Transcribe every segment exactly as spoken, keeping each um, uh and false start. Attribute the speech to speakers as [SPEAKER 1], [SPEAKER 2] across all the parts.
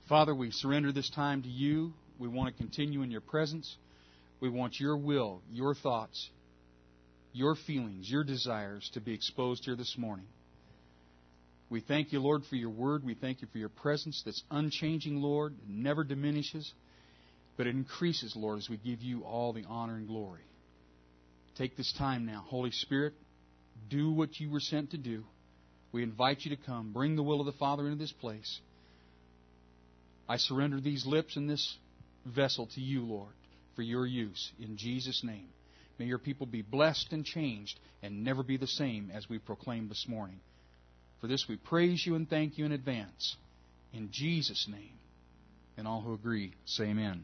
[SPEAKER 1] Father, we surrender this time to You. We want to continue in Your presence. We want Your will, Your thoughts, Your feelings, Your desires to be exposed here this morning. We thank You, Lord, for Your Word. We thank You for Your presence that's unchanging, Lord. It never diminishes, but it increases, Lord, as we give You all the honor and glory. Take this time now. Holy Spirit, do what You were sent to do. We invite You to come. Bring the will of the Father into this place. I surrender these lips and this vessel to You, Lord, for Your use. In Jesus' name. May Your people be blessed and changed and never be the same as we proclaimed this morning. For this we praise You and thank You in advance. In Jesus' name. And all who agree, say amen.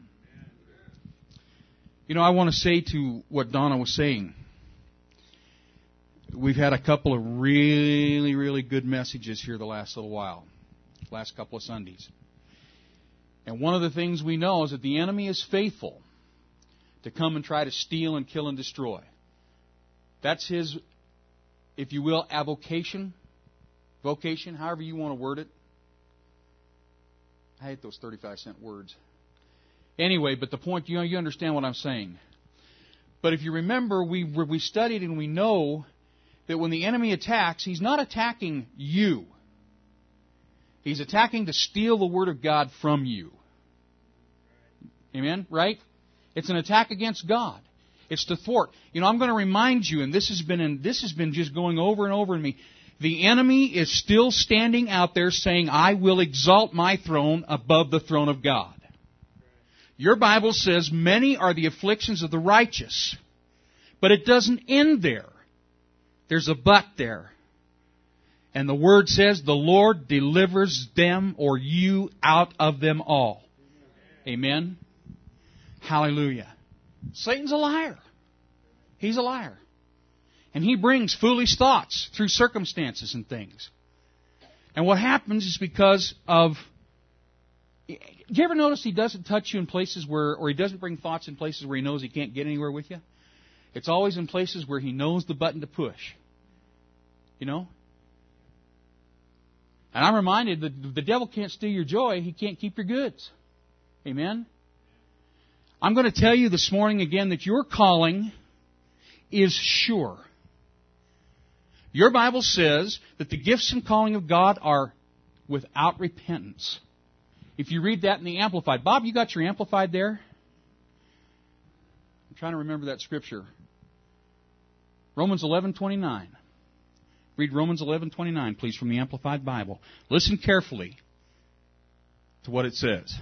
[SPEAKER 1] You know, I want to say to what Donna was saying. We've had a couple of really, really good messages here the last little while. Last couple of Sundays. And one of the things we know is that the enemy is faithful to come and try to steal and kill and destroy. That's his, if you will, avocation, vocation, however you want to word it. I hate those thirty-five cent words. Anyway, but the point, you know, you understand what I'm saying. But if you remember, we we studied and we know that when the enemy attacks, he's not attacking you. He's attacking to steal the Word of God from you. Amen? Right? It's an attack against God. It's to thwart. You know, I'm going to remind you, and this has been in, this has been just going over and over in me. The enemy is still standing out there saying, I will exalt my throne above the throne of God. Your Bible says, many are the afflictions of the righteous. But it doesn't end there. There's a but there. And the Word says, the Lord delivers them or you out of them all. Amen? Hallelujah. Satan's a liar. He's a liar. And he brings foolish thoughts through circumstances and things. And what happens is because of... Do you ever notice he doesn't touch you in places where... or he doesn't bring thoughts in places where he knows he can't get anywhere with you? It's always in places where he knows the button to push. You know? And I'm reminded that the devil can't steal your joy. He can't keep your goods. Amen? I'm going to tell you this morning again that your calling is sure. Your Bible says that the gifts and calling of God are without repentance. If you read that in the Amplified. Bob, you got your Amplified there? I'm trying to remember that scripture. Romans eleven twenty-nine. Read Romans eleven twenty-nine, please, from the Amplified Bible. Listen carefully to what it says.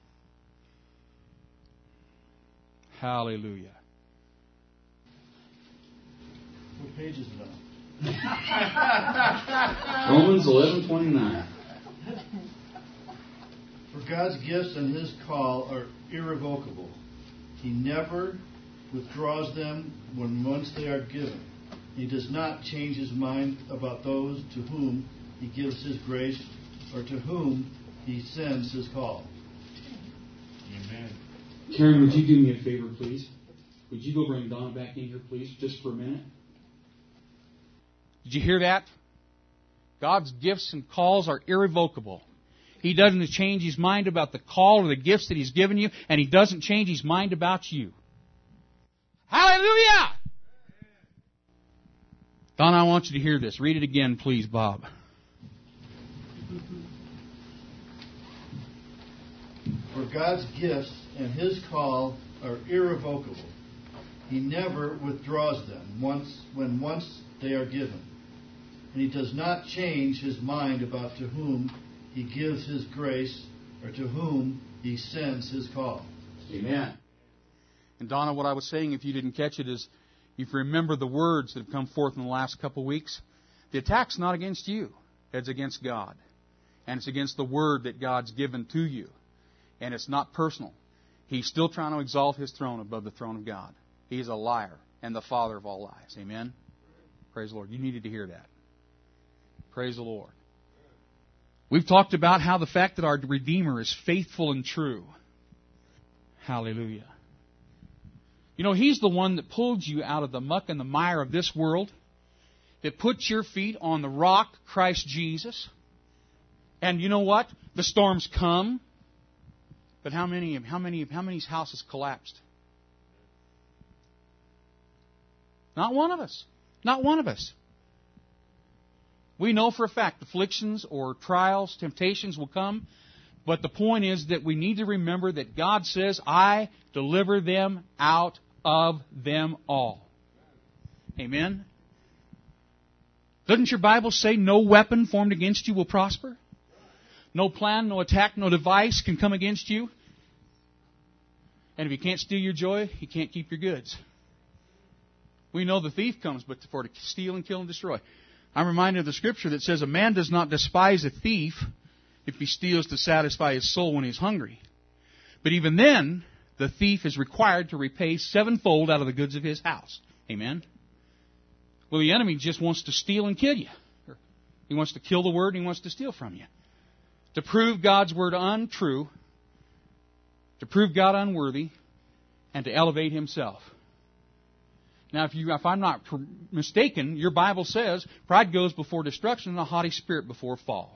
[SPEAKER 1] Hallelujah.
[SPEAKER 2] What page is it on?
[SPEAKER 1] Romans eleven twenty-nine.
[SPEAKER 2] For God's gifts and His call are irrevocable. He never withdraws them when once they are given. He does not change His mind about those to whom He gives His grace or to whom He sends His call.
[SPEAKER 1] Amen. Karen, would you do me a favor, please? Would you go bring Donna back in here, please, just for a minute? Did you hear that? God's gifts and calls are irrevocable. He doesn't change His mind about the call or the gifts that He's given you, and He doesn't change His mind about you. Hallelujah! Donna, I want you to hear this. Read it again, please, Bob.
[SPEAKER 2] For God's gifts and His call are irrevocable. He never withdraws them once when once they are given. And He does not change His mind about to whom He gives His grace or to whom He sends His call.
[SPEAKER 1] Amen. And Donna, what I was saying, if you didn't catch it, is if you remember the words that have come forth in the last couple of weeks, the attack's not against you. It's against God. And it's against the Word that God's given to you. And it's not personal. He's still trying to exalt His throne above the throne of God. He's a liar and the father of all lies. Amen? Praise the Lord. You needed to hear that. Praise the Lord. We've talked about how the fact that our Redeemer is faithful and true. Hallelujah. You know, He's the one that pulled you out of the muck and the mire of this world, that put your feet on the rock, Christ Jesus. And you know what? The storms come. But how many, how many, how many's houses collapsed? Not one of us. Not one of us. We know for a fact afflictions or trials, temptations will come. But the point is that we need to remember that God says, I deliver them out of them all. Amen? Doesn't your Bible say no weapon formed against you will prosper? No plan, no attack, no device can come against you. And if he can't steal your joy, he can't keep your goods. We know the thief comes but for to steal and kill and destroy. I'm reminded of the scripture that says a man does not despise a thief if he steals to satisfy his soul when he's hungry. But even then, the thief is required to repay sevenfold out of the goods of his house. Amen? Well, the enemy just wants to steal and kill you. He wants to kill the word and he wants to steal from you. To prove God's word untrue, to prove God unworthy, and to elevate himself. Now, if, you, if I'm not mistaken, your Bible says pride goes before destruction and a haughty spirit before fall.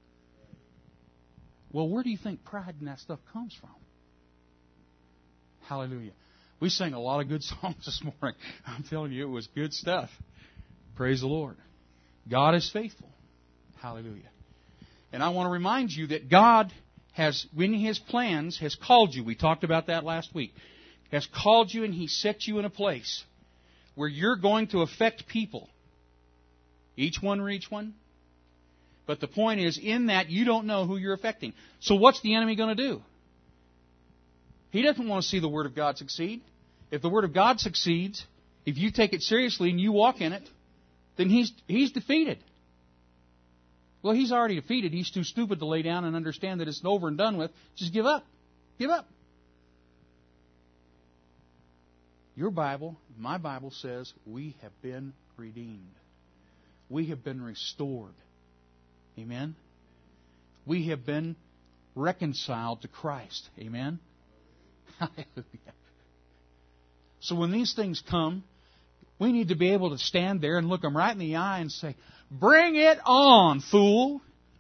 [SPEAKER 1] Well, where do you think pride and that stuff comes from? Hallelujah. We sang a lot of good songs this morning. I'm telling you, it was good stuff. Praise the Lord. God is faithful. Hallelujah. And I want to remind you that God has, in His plans, has called you. We talked about that last week. Has called you and He set you in a place where you're going to affect people. Each one reach one. But the point is, in that, you don't know who you're affecting. So what's the enemy going to do? He doesn't want to see the Word of God succeed. If the Word of God succeeds, if you take it seriously and you walk in it, then he's he's defeated. Well, he's already defeated. He's too stupid to lay down and understand that it's over and done with. Just give up. Give up. Your Bible, my Bible says we have been redeemed. We have been restored. Amen? We have been reconciled to Christ. Amen? Hallelujah. So when these things come, we need to be able to stand there and look them right in the eye and say, bring it on, fool.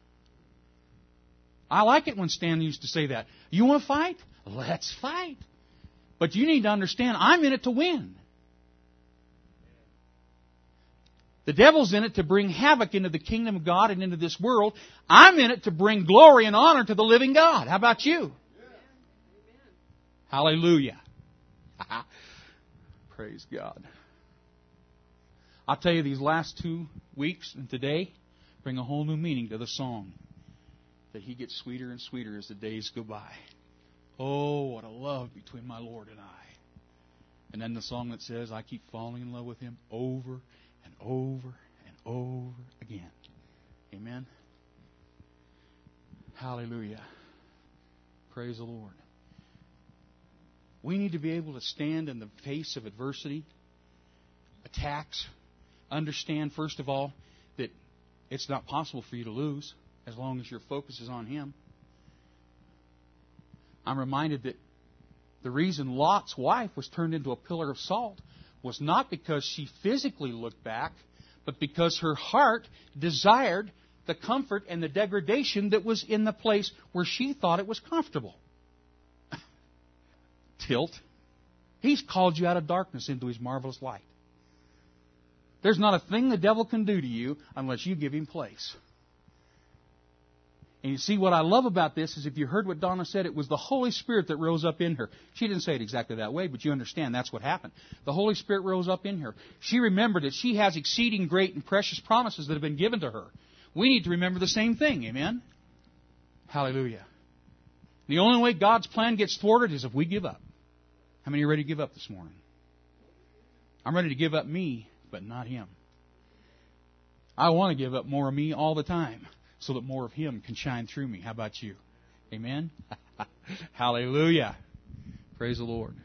[SPEAKER 1] I like it when Stan used to say that. You want to fight? Let's fight. But you need to understand, I'm in it to win. The devil's in it to bring havoc into the kingdom of God and into this world. I'm in it to bring glory and honor to the living God. How about you? Yeah. Hallelujah. Praise God. I'll tell you, these last two weeks and today bring a whole new meaning to the song. That He gets sweeter and sweeter as the days go by. Oh, what a love between my Lord and I. And then the song that says, I keep falling in love with Him over and over and over again. Amen. Hallelujah. Praise the Lord. We need to be able to stand in the face of adversity, attacks, understand, first of all, that it's not possible for you to lose as long as your focus is on Him. I'm reminded that the reason Lot's wife was turned into a pillar of salt was not because she physically looked back, but because her heart desired the comfort and the degradation that was in the place where she thought it was comfortable. Tilt. He's called you out of darkness into His marvelous light. There's not a thing the devil can do to you unless you give him place. And you see, what I love about this is if you heard what Donna said, it was the Holy Spirit that rose up in her. She didn't say it exactly that way, but you understand that's what happened. The Holy Spirit rose up in her. She remembered that she has exceeding great and precious promises that have been given to her. We need to remember the same thing. Amen? Hallelujah. The only way God's plan gets thwarted is if we give up. How many are ready to give up this morning? I'm ready to give up me, but not Him. I want to give up more of me all the time, so that more of Him can shine through me. How about you? Amen? Hallelujah. Praise the Lord.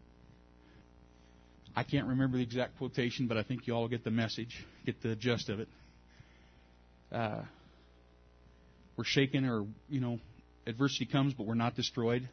[SPEAKER 1] I can't remember the exact quotation, but I think you all get the message, get the gist of it. Uh, we're shaken, or, you know, adversity comes, but we're not destroyed.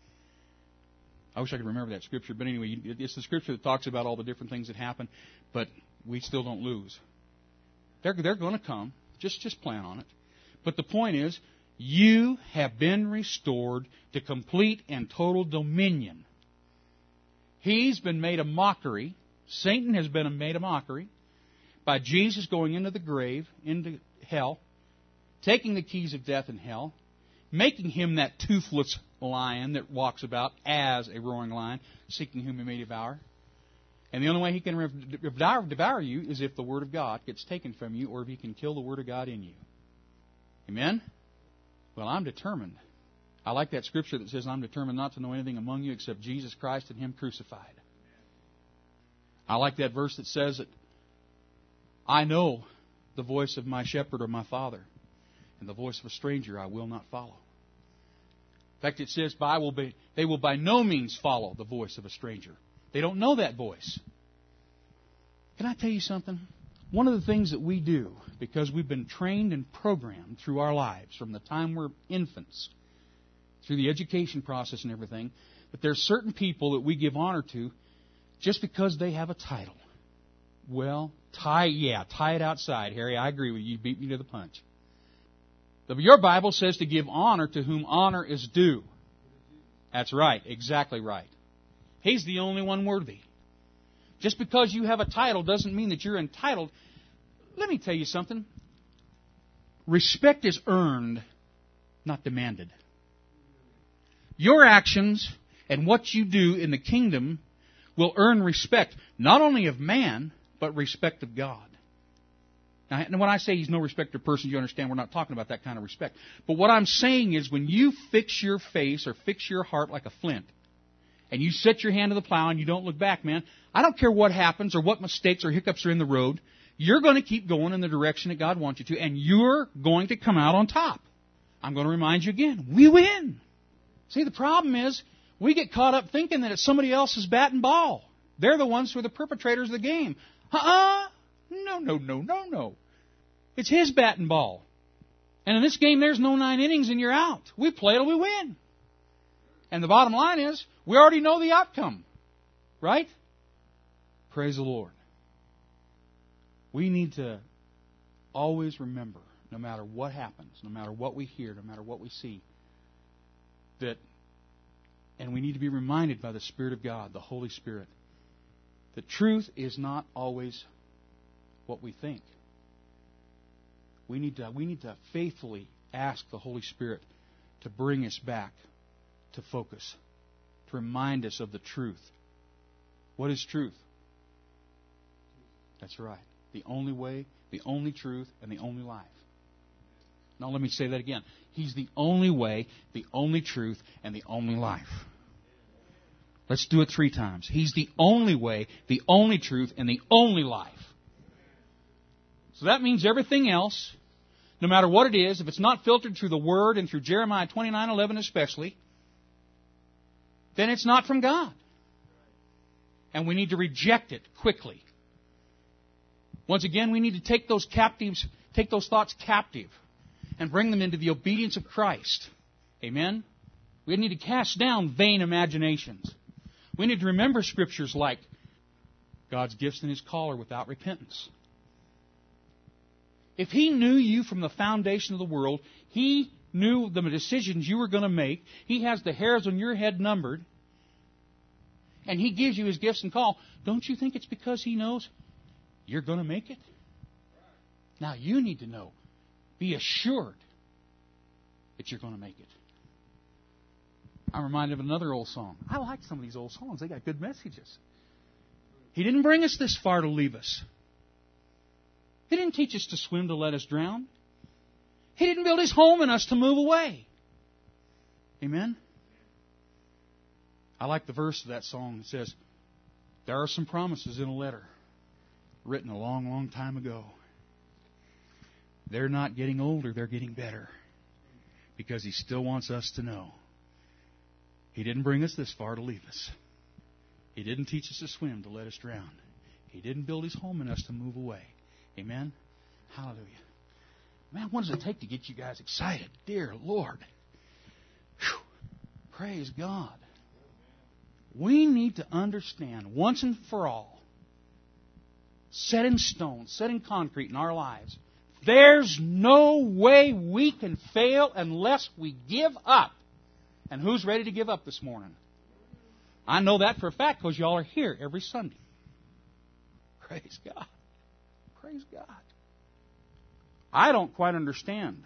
[SPEAKER 1] I wish I could remember that scripture, but anyway, it's the scripture that talks about all the different things that happen, but we still don't lose. They're, they're going to come. Just, just plan on it. But the point is, You have been restored to complete and total dominion. He's been made a mockery. Satan has been made a mockery by Jesus going into the grave, into hell, taking the keys of death and hell, making him that toothless lion that walks about as a roaring lion, seeking whom he may devour. And the only way he can devour, devour you is if the Word of God gets taken from you, or if he can kill the Word of God in you. Amen? Well, I'm determined. I like that scripture that says, I'm determined not to know anything among you except Jesus Christ and Him crucified. I like that verse that says that I know the voice of my shepherd or my father, and the voice of a stranger I will not follow. In fact, it says, by will be, they will by no means follow the voice of a stranger. They don't know that voice. Can I tell you something? One of the things that we do, because we've been trained and programmed through our lives from the time we're infants, through the education process and everything, that there's certain people that we give honor to just because they have a title. Well, tie, yeah, tie it outside, Harry. I agree with you. You beat me to the punch. Your Bible says to give honor to whom honor is due. That's right. Exactly right. He's the only one worthy. Just because you have a title doesn't mean that you're entitled. Let me tell you something. Respect is earned, not demanded. Your actions and what you do in the kingdom will earn respect, not only of man, but respect of God. Now, when I say He's no respecter of persons, you understand we're not talking about that kind of respect. But what I'm saying is when you fix your face or fix your heart like a flint, and you set your hand to the plow and you don't look back, man, I don't care what happens or what mistakes or hiccups are in the road, you're going to keep going in the direction that God wants you to, and you're going to come out on top. I'm going to remind you again, we win. See, the problem is we get caught up thinking that it's somebody else's bat and ball. They're the ones who are the perpetrators of the game. Uh-uh. No, no, no, no, no. It's His bat and ball. And in this game, there's no nine innings and you're out. We play till we win. And the bottom line is, we already know the outcome. Right? Praise the Lord. We need to always remember, no matter what happens, no matter what we hear, no matter what we see, that, and we need to be reminded by the Spirit of God, the Holy Spirit, that truth is not always what we think. We need to, we need to faithfully ask the Holy Spirit to bring us back to focus, to remind us of the truth. What is truth? That's right. The only way, the only truth, and the only life. Now let me say that again. He's the only way, the only truth, and the only life. Let's do it three times. He's the only way, the only truth, and the only life. So that means everything else, no matter what it is, if it's not filtered through the Word and through Jeremiah twenty-nine eleven especially, then it's not from God. And we need to reject it quickly. Once again, we need to take those captives, take those thoughts captive and bring them into the obedience of Christ. Amen? We need to cast down vain imaginations. We need to remember scriptures like God's gifts and His call are without repentance. If He knew you from the foundation of the world, He knew the decisions you were going to make. He has the hairs on your head numbered. And He gives you His gifts and call. Don't you think it's because He knows you're going to make it? Now you need to know. Be assured that you're going to make it. I'm reminded of another old song. I like some of these old songs. They got good messages. He didn't bring us this far to leave us. He didn't teach us to swim to let us drown. He didn't build His home in us to move away. Amen? I like the verse of that song that says, there are some promises in a letter written a long, long time ago. They're not getting older, they're getting better. Because He still wants us to know. He didn't bring us this far to leave us. He didn't teach us to swim to let us drown. He didn't build His home in us to move away. Amen? Hallelujah. Man, what does it take to get you guys excited? Dear Lord. Whew. Praise God. We need to understand once and for all, set in stone, set in concrete in our lives, There's no way we can fail unless we give up. And who's ready to give up this morning? I know that for a fact because y'all are here every Sunday. Praise God. Praise God. I don't quite understand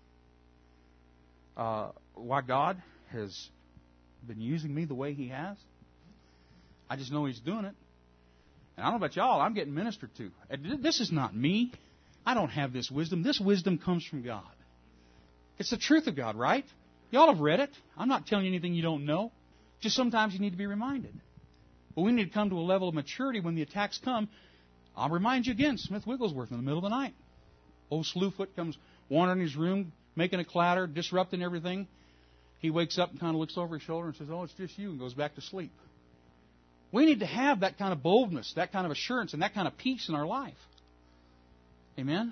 [SPEAKER 1] uh, why God has been using me the way He has. I just know He's doing it. And I don't know about y'all, I'm getting ministered to. This is not me. I don't have this wisdom. This wisdom comes from God. It's the truth of God, right? Y'all have read it. I'm not telling you anything you don't know. Just sometimes you need to be reminded. But we need to come to a level of maturity when the attacks come. I'll remind you again, Smith Wigglesworth in the middle of the night. Old Slewfoot comes wandering in his room, making a clatter, disrupting everything. He wakes up and kind of looks over his shoulder and says, "Oh, it's just you," and goes back to sleep. We need to have that kind of boldness, that kind of assurance, and that kind of peace in our life. Amen?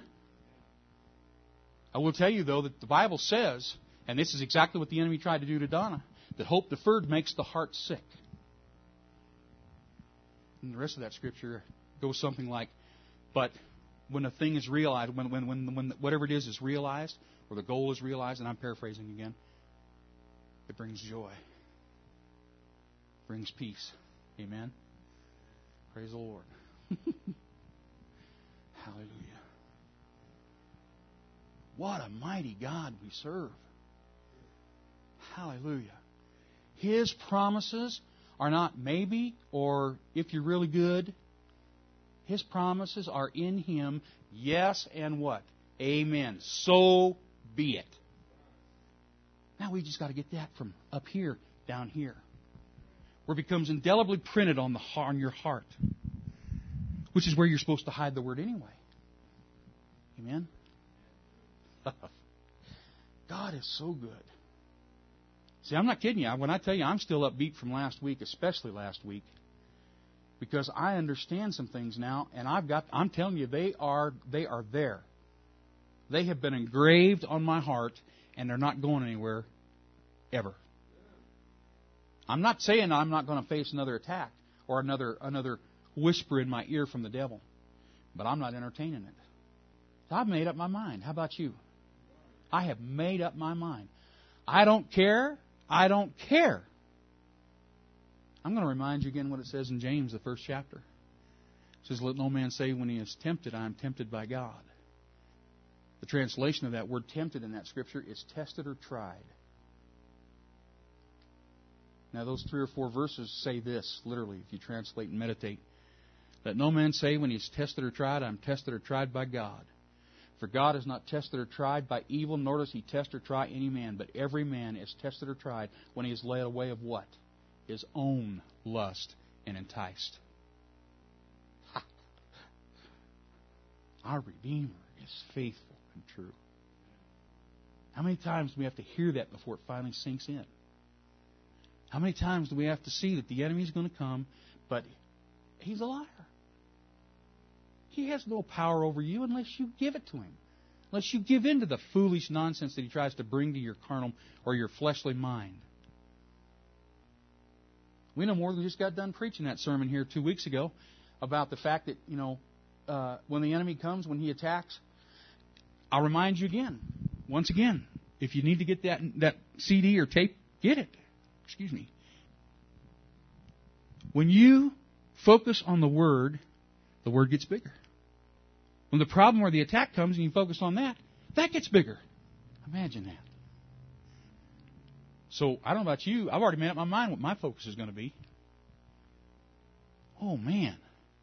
[SPEAKER 1] I will tell you, though, that the Bible says, and this is exactly what the enemy tried to do to Donna, that hope deferred makes the heart sick. And the rest of that scripture goes something like, but when a thing is realized, when, when, when, when whatever it is is realized, or the goal is realized, and I'm paraphrasing again, it brings joy. Brings peace. Amen? Praise the Lord. Hallelujah. What a mighty God we serve. Hallelujah. His promises are not maybe or if you're really good. His promises are in Him. Yes and what? Amen. So be it. Now we just got to get that from up here down here, where it becomes indelibly printed on the on your heart, which is where you're supposed to hide the Word anyway. Amen? God is so good. See, I'm not kidding you. When I tell you I'm still upbeat from last week, especially last week, because I understand some things now, and I've got I'm telling you, they are they are there. They have been engraved on my heart, and they're not going anywhere ever. I'm not saying I'm not going to face another attack or another another whisper in my ear from the devil, but I'm not entertaining it. I've made up my mind. How about you? I have made up my mind. I don't care. I don't care. I'm going to remind you again what it says in James, the first chapter. It says, "Let no man say when he is tempted, I am tempted by God." The translation of that word tempted in that scripture is tested or tried. Now, those three or four verses say this, literally, if you translate and meditate. "Let no man say when he is tested or tried, I am tested or tried by God. For God is not tested or tried by evil, nor does He test or try any man. But every man is tested or tried when he is led away of" what? "His own lust and enticed." Ha. Our Redeemer is faithful and true. How many times do we have to hear that before it finally sinks in? How many times do we have to see that the enemy is going to come, but he's a liar? He has no power over you unless you give it to him. Unless you give in to the foolish nonsense that he tries to bring to your carnal or your fleshly mind. We know more than just got done preaching that sermon here two weeks ago about the fact that, you know, uh, when the enemy comes, when he attacks, I'll remind you again, once again, if you need to get that that C D or tape, get it. Excuse me. When you focus on the Word, the Word gets bigger. When the problem or the attack comes and you focus on that, that gets bigger. Imagine that. So, I don't know about you. I've already made up my mind what my focus is going to be. Oh, man.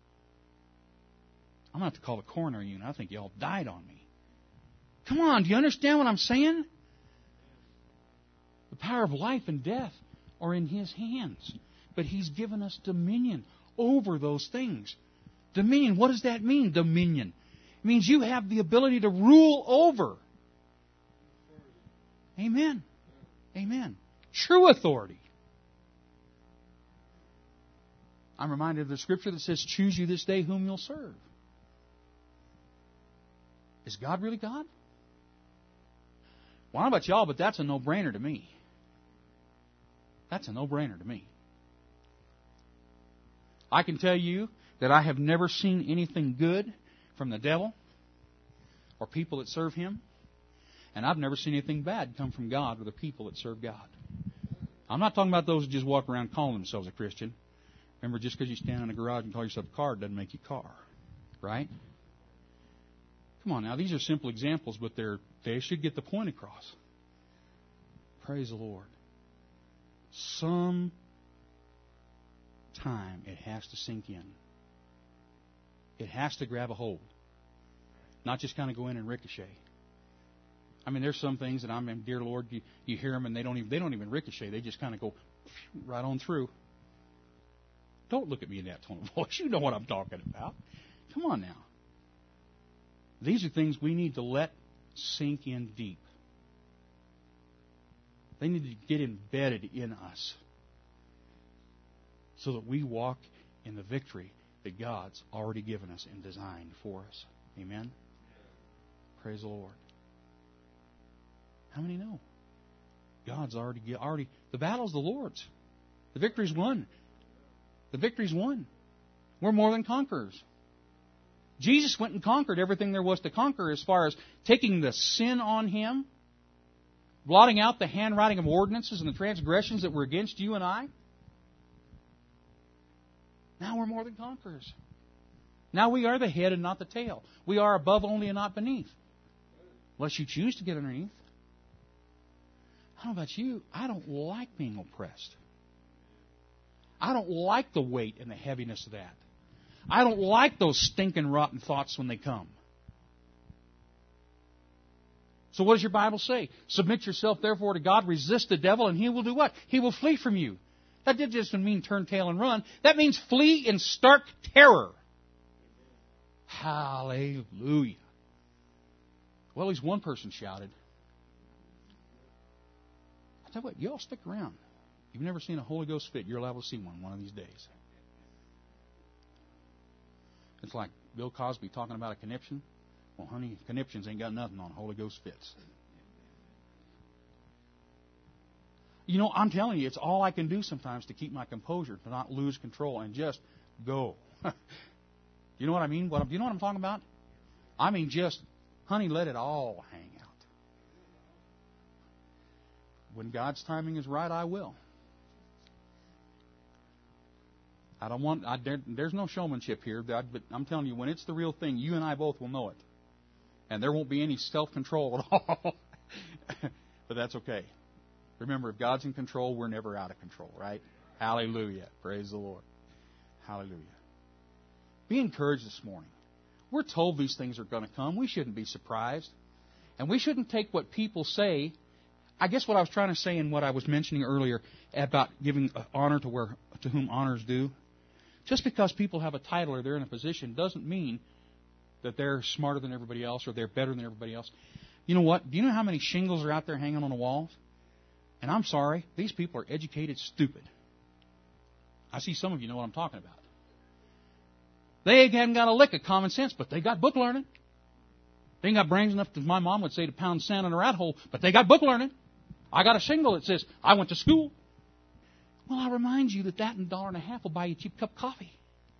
[SPEAKER 1] I'm going to have to call the coroner unit. I think y'all died on me. Come on, do you understand what I'm saying? The power of life and death are in His hands. But He's given us dominion over those things. Dominion, what does that mean, dominion? It means you have the ability to rule over. Amen. Amen. True authority. I'm reminded of the scripture that says, "Choose you this day whom you'll serve." Is God really God? Well, I don't know about y'all, but that's a no-brainer to me. That's a no-brainer to me. I can tell you that I have never seen anything good from the devil. or people that serve Him. And I've never seen anything bad come from God or the people that serve God. I'm not talking about those that just walk around calling themselves a Christian. Remember, just because you stand in a garage and call yourself a car doesn't make you a car. Right? Come on now, these are simple examples, but they're, they should get the point across. Praise the Lord. Some time it has to sink in. It has to grab a hold. Not just kind of go in and ricochet. I mean, there's some things that I'm, dear Lord, you, you hear them and they don't even they don't even ricochet. They just kind of go right on through. Don't look at me in that tone of voice. You know what I'm talking about. Come on now. These are things we need to let sink in deep. They need to get embedded in us so that we walk in the victory that God's already given us and designed for us. Amen? Praise the Lord. How many know? God's already, already the battle's the Lord's. The victory's won. The victory's won. We're more than conquerors. Jesus went and conquered everything there was to conquer as far as taking the sin on Him, blotting out the handwriting of ordinances and the transgressions that were against you and I. Now we're more than conquerors. Now we are the head and not the tail. We are above only and not beneath. Unless you choose to get underneath. I don't know about you. I don't like being oppressed. I don't like the weight and the heaviness of that. I don't like those stinking, rotten thoughts when they come. So what does your Bible say? Submit yourself, therefore, to God. Resist the devil, and he will do what? He will flee from you. That doesn't mean turn tail and run. That means flee in stark terror. Hallelujah. Well, at least one person shouted. I tell you what, you all stick around. You've never seen a Holy Ghost fit. You're allowed to see one one of these days. It's like Bill Cosby talking about a conniption. Well, honey, conniptions ain't got nothing on Holy Ghost fits. You know, I'm telling you, it's all I can do sometimes to keep my composure, to not lose control, and just go. You know what I mean? What, you know what I'm talking about? I mean, just, honey, let it all hang out. When God's timing is right, I will. I don't want. I, there, there's no showmanship here, but I'm telling you, when it's the real thing, you and I both will know it, and there won't be any self-control at all. But that's okay. Remember, if God's in control, we're never out of control, right? Hallelujah. Praise the Lord. Hallelujah. Be encouraged this morning. We're told these things are going to come. We shouldn't be surprised. And we shouldn't take what people say. I guess what I was trying to say in what I was mentioning earlier about giving honor to where to whom honor is due. Just because people have a title or they're in a position doesn't mean that they're smarter than everybody else or they're better than everybody else. You know what? Do you know how many shingles are out there hanging on the walls? And I'm sorry, these people are educated stupid. I see some of you know what I'm talking about. They haven't got a lick of common sense, but they got book learning. They ain't got brains enough, as my mom would say, to pound sand in a rat hole, but they got book learning. I got a shingle that says, I went to school. Well, I remind you that that and a dollar and a half will buy you a cheap cup of coffee.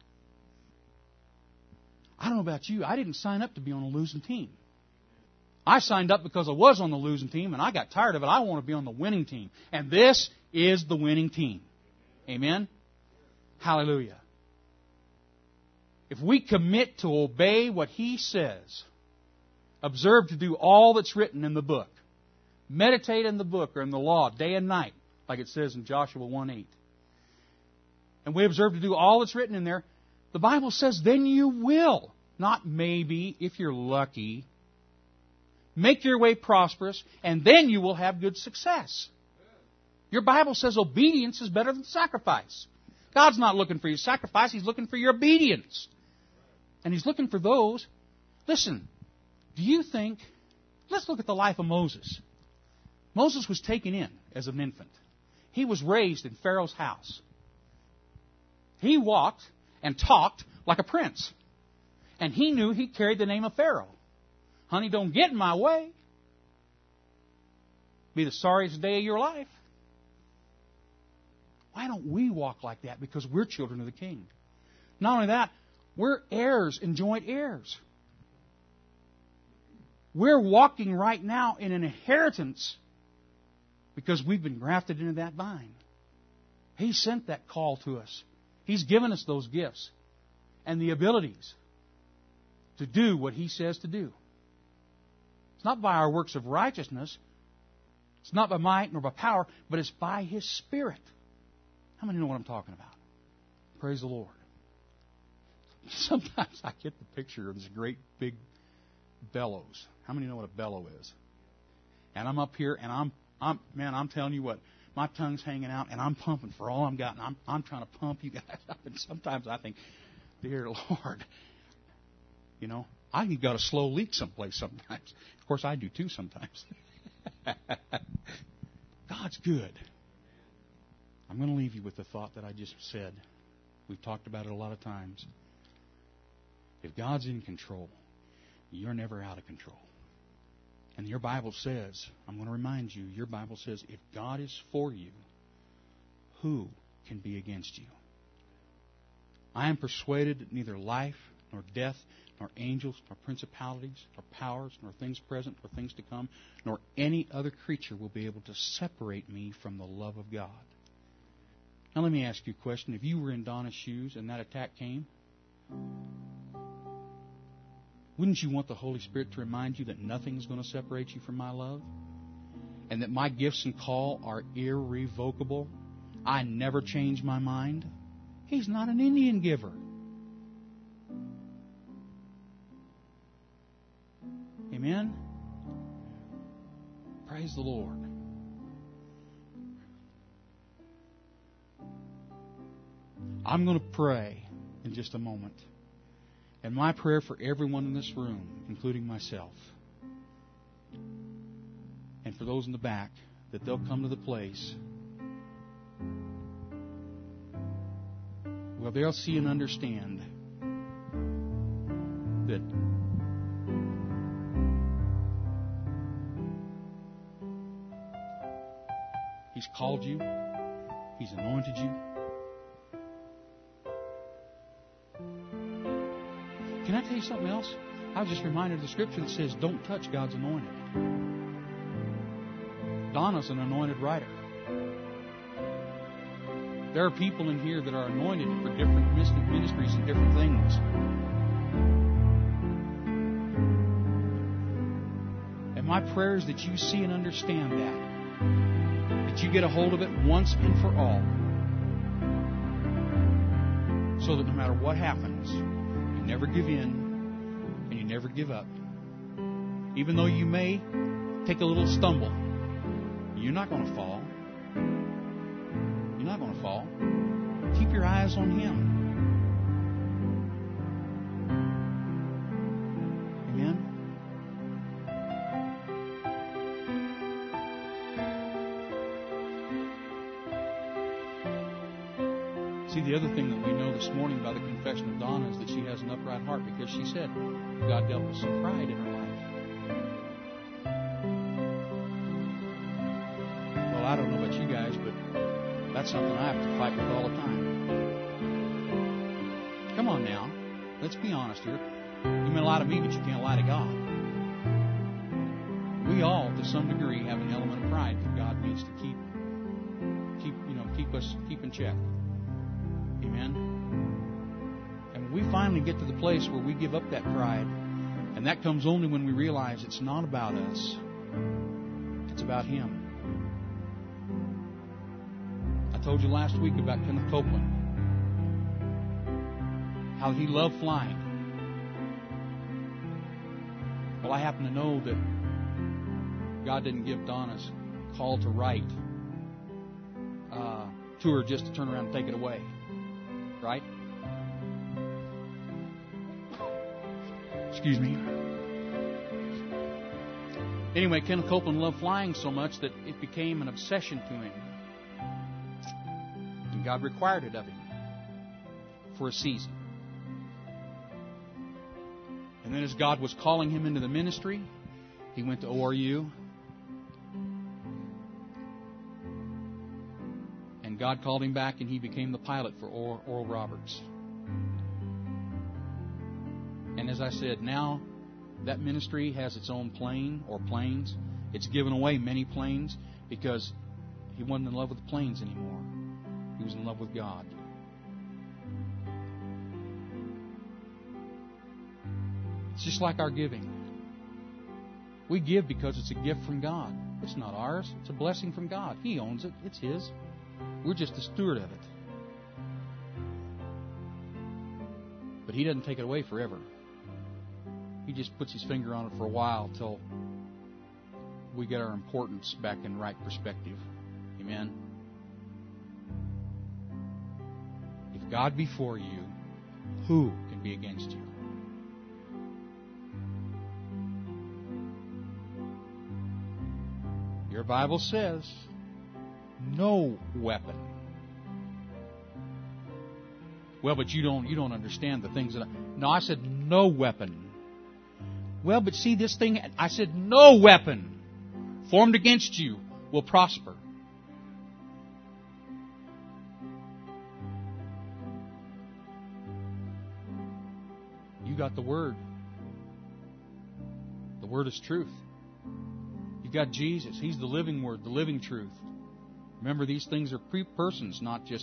[SPEAKER 1] I don't know about you. I didn't sign up to be on a losing team. I signed up because I was on the losing team, and I got tired of it. I want to be on the winning team. And this is the winning team. Amen? Hallelujah. If we commit to obey what He says, observe to do all that's written in the book, meditate in the book or in the law day and night, like it says in Joshua one eight. And we observe to do all that's written in there. The Bible says, then you will, not maybe, if you're lucky, make your way prosperous, and then you will have good success. Your Bible says obedience is better than sacrifice. God's not looking for your sacrifice. He's looking for your obedience. And He's looking for those. Listen, do you think, let's look at the life of Moses. Moses was taken in as an infant. He was raised in Pharaoh's house. He walked and talked like a prince. And he knew he carried the name of Pharaoh. Honey, don't get in my way. Be the sorriest day of your life. Why don't we walk like that? Because we're children of the King. Not only that, we're heirs and joint heirs. We're walking right now in an inheritance because we've been grafted into that vine. He sent that call to us. He's given us those gifts and the abilities to do what He says to do. It's not by our works of righteousness. It's not by might nor by power, but it's by His Spirit. How many know what I'm talking about? Praise the Lord. Sometimes I get the picture of this great big bellows. How many know what a bellow is? And I'm up here, and I'm, I'm, man, I'm telling you what, my tongue's hanging out, and I'm pumping for all I'm got, and I'm, I'm trying to pump you guys up. And sometimes I think, dear Lord, you know, I can got a slow leak someplace sometimes. Of course, I do too sometimes. God's good. I'm going to leave you with the thought that I just said. We've talked about it a lot of times. If God's in control, you're never out of control. And your Bible says, I'm going to remind you, your Bible says, if God is for you, who can be against you? I am persuaded that neither life, nor death, nor angels, nor principalities, nor powers, nor things present, nor things to come, nor any other creature will be able to separate me from the love of God. Now let me ask you a question. If you were in Donna's shoes and that attack came, wouldn't you want the Holy Spirit to remind you that nothing is going to separate you from my love? And that my gifts and call are irrevocable? I never change my mind. He's not an Indian giver. Amen? Praise the Lord. I'm going to pray in just a moment. And my prayer for everyone in this room, including myself, and for those in the back, that they'll come to the place where they'll see and understand that He's called you, He's anointed you. Can I tell you something else? I was just reminded of the scripture that says, don't touch God's anointed. Donna's an anointed writer. There are people in here that are anointed for different ministries and different things. And my prayer is that you see and understand that. That you get a hold of it once and for all. So that no matter what happens, you never give in and you never give up. Even though you may take a little stumble, you're not going to fall. You're not going to fall. Keep your eyes on Him. Amen? See, the other thing that we know this morning by the confession of Donna is that she has an upright heart because she said God dealt with some pride in her life. Well, I don't know about you guys, but that's something I have to fight with all the time. Come on now. Let's be honest here. You may lie to me, but you can't lie to God. We all, to some degree, have an element of pride that God needs to keep, keep, you know, keep us, keep in check. Amen? And when we finally get to the place where we give up that pride, and that comes only when we realize it's not about us. It's about Him. I told you last week about Kenneth Copeland. How he loved flying. Well, I happen to know that God didn't give Donna's call to write uh, to her just to turn around and take it away. Right? Excuse me. Anyway, Kenneth Copeland loved flying so much that it became an obsession to him. And God required it of him for a season. And then as God was calling him into the ministry, he went to O R U. And God called him back and he became the pilot for Oral Roberts. And as I said, now that ministry has its own plane or planes. It's given away many planes because he wasn't in love with the planes anymore. He was in love with God. It's just like our giving. We give because it's a gift from God. It's not ours. It's a blessing from God. He owns it. It's His. We're just the steward of it. But He doesn't take it away forever. He just puts His finger on it for a while till we get our importance back in right perspective. Amen. If God be for you, who can be against you? Your Bible says, no weapon. Well, but you don't you don't understand the things that I... No, I said no weapon. Well, but see this thing, I said no weapon formed against you will prosper. You got the Word. The Word is truth. You've got Jesus. He's the living Word, the living truth. Remember, these things are pre-persons, not just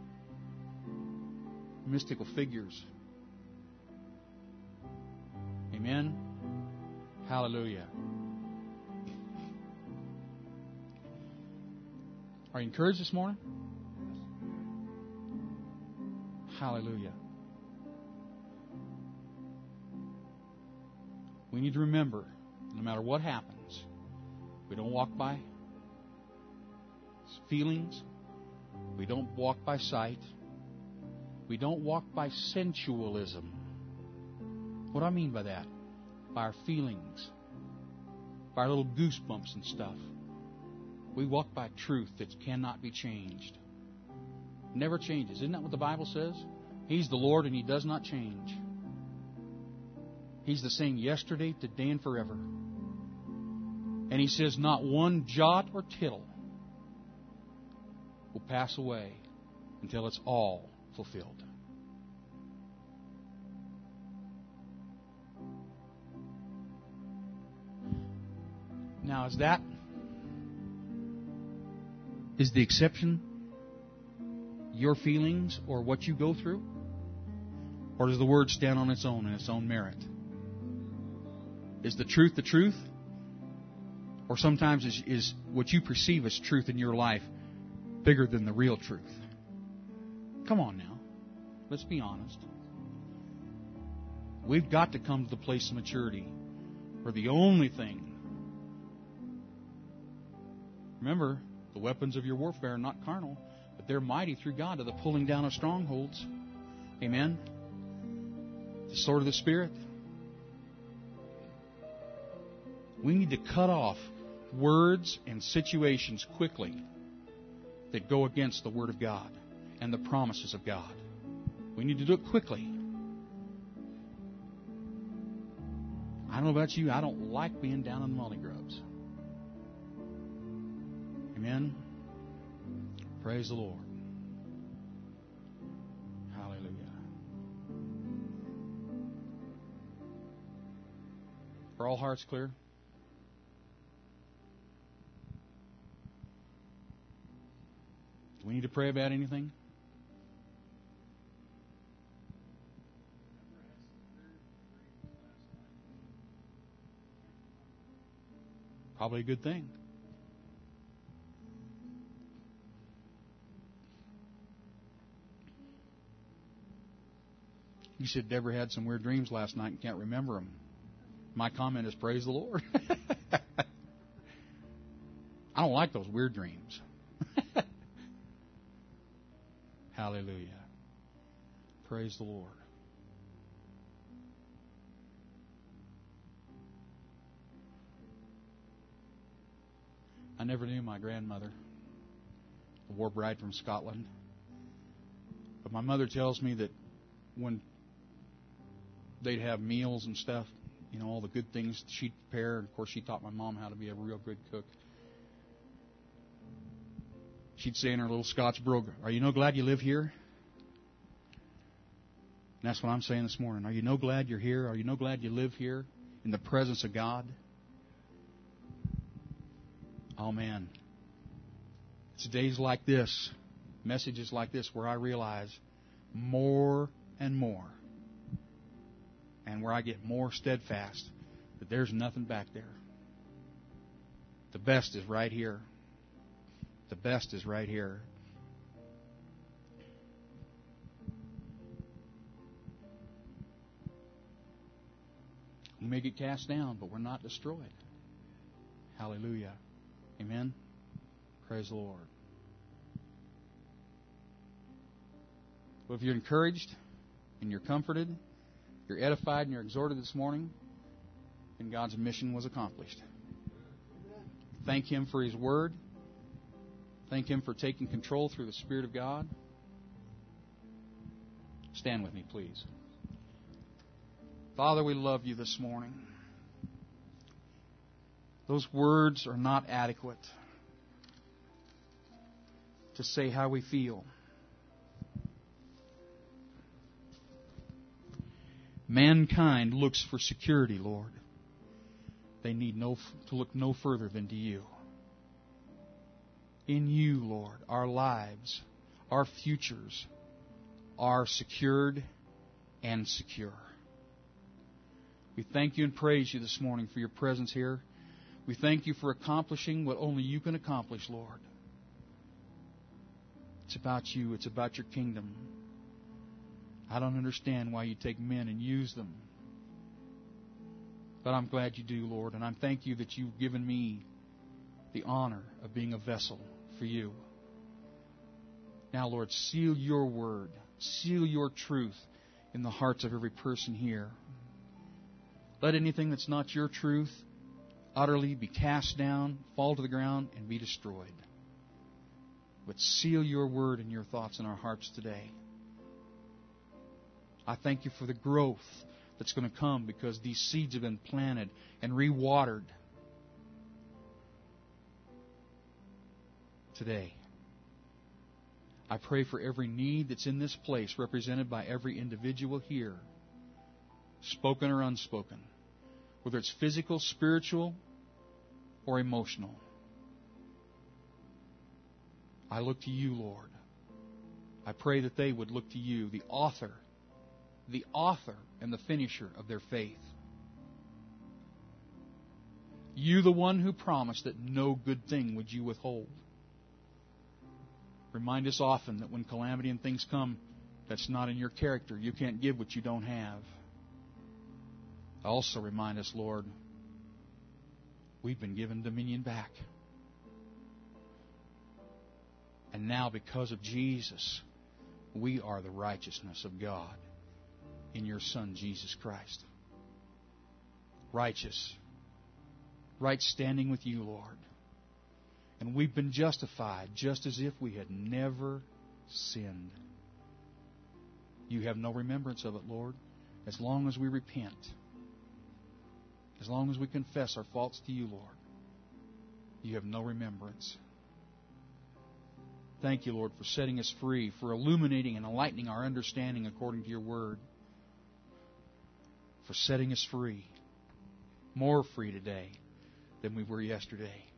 [SPEAKER 1] mystical figures. Amen? Hallelujah. Are you encouraged this morning? Hallelujah. We need to remember, no matter what happens, we don't walk by feelings. We don't walk by sight. We don't walk by sensualism. What do I mean by that? By our feelings. By our little goosebumps and stuff. We walk by truth that cannot be changed. Never changes. Isn't that what the Bible says? He's the Lord and He does not change. He's the same yesterday, today, and forever. And He says not one jot or tittle will pass away until it's all fulfilled. Now, is that is the exception your feelings or what you go through? Or does the Word stand on its own in its own merit? Is the truth the truth? Or sometimes is, is what you perceive as truth in your life bigger than the real truth? Come on now. Let's be honest. We've got to come to the place of maturity where the only thing... Remember, the weapons of your warfare are not carnal, but they're mighty through God to the pulling down of strongholds. Amen? The sword of the Spirit. We need to cut off words and situations quickly that go against the Word of God and the promises of God. We need to do it quickly. I don't know about you, I don't like being down in the molly grubs. Amen? Praise the Lord. Hallelujah. Are all hearts clear? Do we need to pray about anything? Probably a good thing. You said Deborah had some weird dreams last night and can't remember them. My comment is, praise the Lord. I don't like those weird dreams. Hallelujah. Praise the Lord. I never knew my grandmother, a war bride from Scotland. But my mother tells me that when they'd have meals and stuff, you know, all the good things she'd prepare. And of course, she taught my mom how to be a real good cook. She'd say in her little Scotch brogue, "Are you no glad you live here?" And that's what I'm saying this morning. Are you no glad you're here? Are you no glad you live here in the presence of God. Oh man. It's days like this, messages like this, where I realize more and more, and where I get more steadfast, that there's nothing back there. The best is right here. The best is right here. We may get cast down, but we're not destroyed. Hallelujah. Amen. Praise the Lord. Well, if you're encouraged and you're comforted, you're edified and you're exhorted this morning, then God's mission was accomplished. Thank Him for His Word. Thank Him for taking control through the Spirit of God. Stand with me, please. Father, we love You this morning. Those words are not adequate to say how we feel. Mankind looks for security, Lord. They need no, to look no further than to You. In You, Lord, our lives, our futures are secured and secure. We thank You and praise You this morning for Your presence here. We thank You for accomplishing what only You can accomplish, Lord. It's about You. It's about Your kingdom. I don't understand why You take men and use them. But I'm glad You do, Lord. And I thank You that You've given me the honor of being a vessel for You. Now, Lord, seal Your word. Seal Your truth in the hearts of every person here. Let anything that's not Your truth utterly be cast down, fall to the ground, and be destroyed. But seal Your word and Your thoughts in our hearts today. I thank You for the growth that's going to come because these seeds have been planted and re-watered today. I pray for every need that's in this place, represented by every individual here, spoken or unspoken, whether it's physical, spiritual, or emotional. I look to You, Lord. I pray that they would look to You, the author, the author and the finisher of their faith. You, the one who promised that no good thing would You withhold. Remind us often that when calamity and things come, that's not in Your character. You can't give what you don't have. Also remind us, Lord, we've been given dominion back. And now, because of Jesus, we are the righteousness of God in Your Son, Jesus Christ. Righteous. Right standing with You, Lord. And we've been justified just as if we had never sinned. You have no remembrance of it, Lord, as long as we repent. As long as we confess our faults to You, Lord. You have no remembrance. Thank You, Lord, for setting us free, for illuminating and enlightening our understanding according to Your word. For setting us free. More free today than we were yesterday.